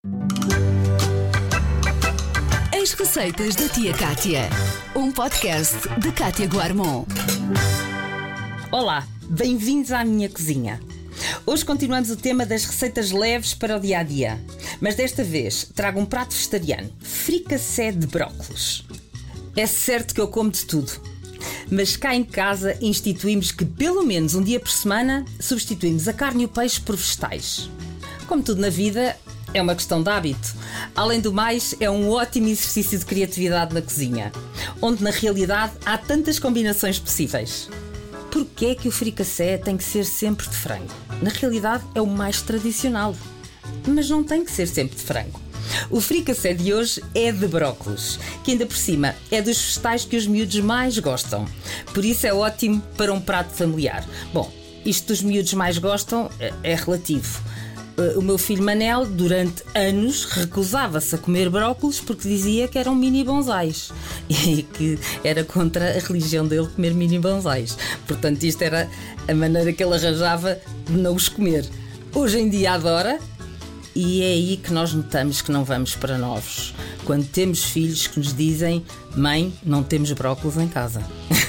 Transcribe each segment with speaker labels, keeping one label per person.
Speaker 1: As receitas da tia Cátia, um podcast de Cátia Guarmon.
Speaker 2: Olá, bem-vindos à minha cozinha. Hoje continuamos o tema das receitas leves para o dia-a-dia, mas desta vez trago um prato vegetariano, fricassé de brócolis. É certo que eu como de tudo, mas cá em casa instituímos que pelo menos um dia por semana substituímos a carne e o peixe por vegetais. Como tudo na vida, é uma questão de hábito. Além do mais, é um ótimo exercício de criatividade na cozinha, onde na realidade há tantas combinações possíveis. Porquê é que o fricassé tem que ser sempre de frango? Na realidade é o mais tradicional, mas não tem que ser sempre de frango. O fricassé de hoje é de brócolis, que ainda por cima é dos vegetais que os miúdos mais gostam. Por isso é ótimo para um prato familiar. Bom, isto dos miúdos mais gostam é relativo. O meu filho Manel, durante anos, recusava-se a comer brócolis porque dizia que eram mini bonsais e que era contra a religião dele comer mini bonsais. Portanto, isto era a maneira que ele arranjava de não os comer. Hoje em dia adora, e é aí que nós notamos que não vamos para novos. Quando temos filhos que nos dizem: mãe, não temos brócolis em casa.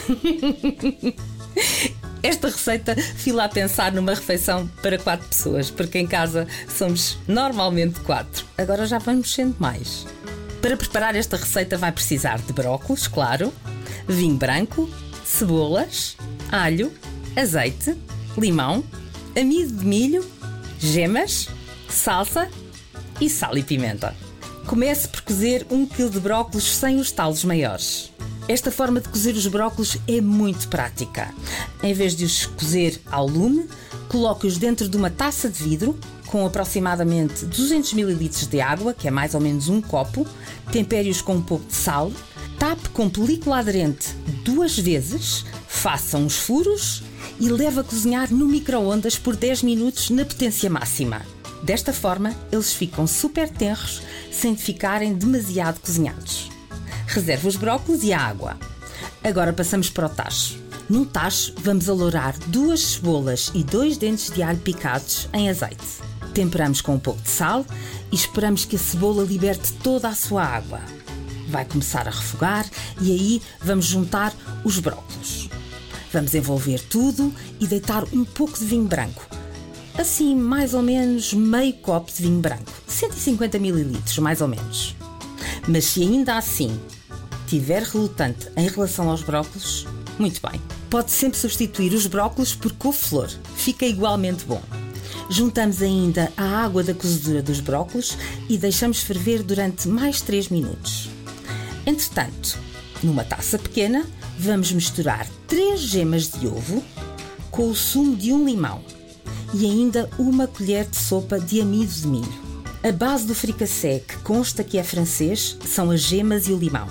Speaker 2: Esta receita fui lá pensar numa refeição para 4 pessoas, porque em casa somos normalmente 4. Agora já vamos sendo mais. Para preparar esta receita vai precisar de brócolis, claro, vinho branco, cebolas, alho, azeite, limão, amido de milho, gemas, salsa e sal e pimenta. Comece por cozer 1 kg de brócolis sem os talos maiores. Esta forma de cozer os brócolis é muito prática. Em vez de os cozer ao lume, coloque-os dentro de uma taça de vidro com aproximadamente 200 ml de água, que é mais ou menos 1 copo, tempere-os com um pouco de sal, tape com película aderente 2 vezes, faça uns furos e leve a cozinhar no micro-ondas por 10 minutos na potência máxima. Desta forma, eles ficam super tenros, sem ficarem demasiado cozinhados. Reserve os brócolis e a água. Agora passamos para o tacho. Num tacho vamos alourar 2 cebolas e 2 dentes de alho picados em azeite. Temperamos com um pouco de sal e esperamos que a cebola liberte toda a sua água. Vai começar a refogar e aí vamos juntar os brócolis. Vamos envolver tudo e deitar um pouco de vinho branco. Assim, mais ou menos meio copo de vinho branco. 150 ml, mais ou menos. Mas se ainda assim estiver relutante em relação aos brócolis, muito bem. Pode sempre substituir os brócolis por couve-flor. Fica igualmente bom. Juntamos ainda a água da cozedura dos brócolis e deixamos ferver durante mais 3 minutos. Entretanto, numa taça pequena, vamos misturar 3 gemas de ovo com o sumo de 1 limão e ainda 1 colher de sopa de amido de milho. A base do fricassé, que consta que é francês, são as gemas e o limão.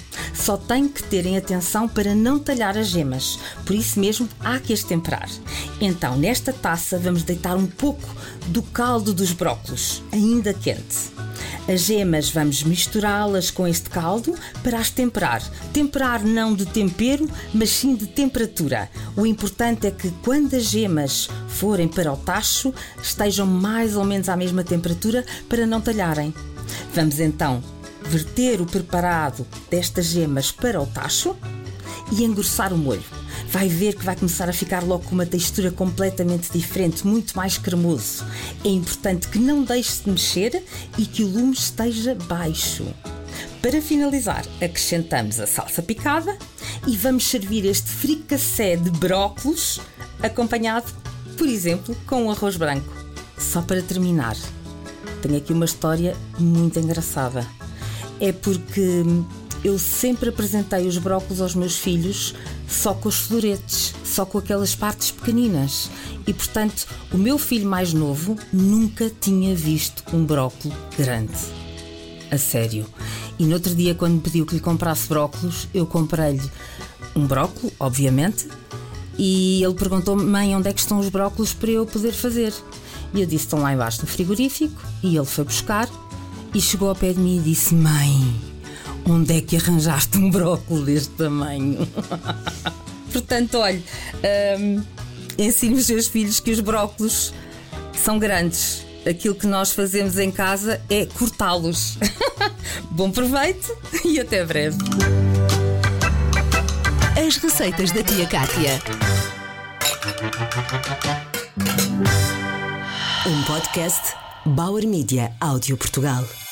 Speaker 2: Só tem que terem atenção para não talhar as gemas, por isso mesmo há que as temperar. Então, nesta taça vamos deitar um pouco do caldo dos brócolis, ainda quente. As gemas vamos misturá-las com este caldo para as temperar. Temperar não de tempero, mas sim de temperatura. O importante é que quando as gemas forem para o tacho, estejam mais ou menos à mesma temperatura para não talharem. Vamos então verter o preparado destas gemas para o tacho e engrossar o molho. Vai ver que vai começar a ficar logo com uma textura completamente diferente, muito mais cremoso. É importante que não deixe de mexer e que o lume esteja baixo. Para finalizar, acrescentamos a salsa picada e vamos servir este fricassé de brócolis acompanhado, por exemplo, com um arroz branco. Só para terminar, tenho aqui uma história muito engraçada. É porque eu sempre apresentei os brócolis aos meus filhos só com os floretes, só com aquelas partes pequeninas. E, portanto, o meu filho mais novo nunca tinha visto um brócolo grande. A sério. E no outro dia, quando me pediu que lhe comprasse brócolos, eu comprei-lhe um brócolo, obviamente, e ele perguntou-me: mãe, onde é que estão os brócolos para eu poder fazer? E eu disse: estão lá embaixo no frigorífico. E ele foi buscar e chegou ao pé de mim e disse: mãe, onde é que arranjaste um brócolo deste tamanho? Portanto, olhe, ensine os seus filhos que os brócolos são grandes aquilo que nós fazemos em casa é cortá-los. Bom proveito e até breve.
Speaker 1: As receitas da tia Cátia. Um podcast Bauer Media Áudio Portugal.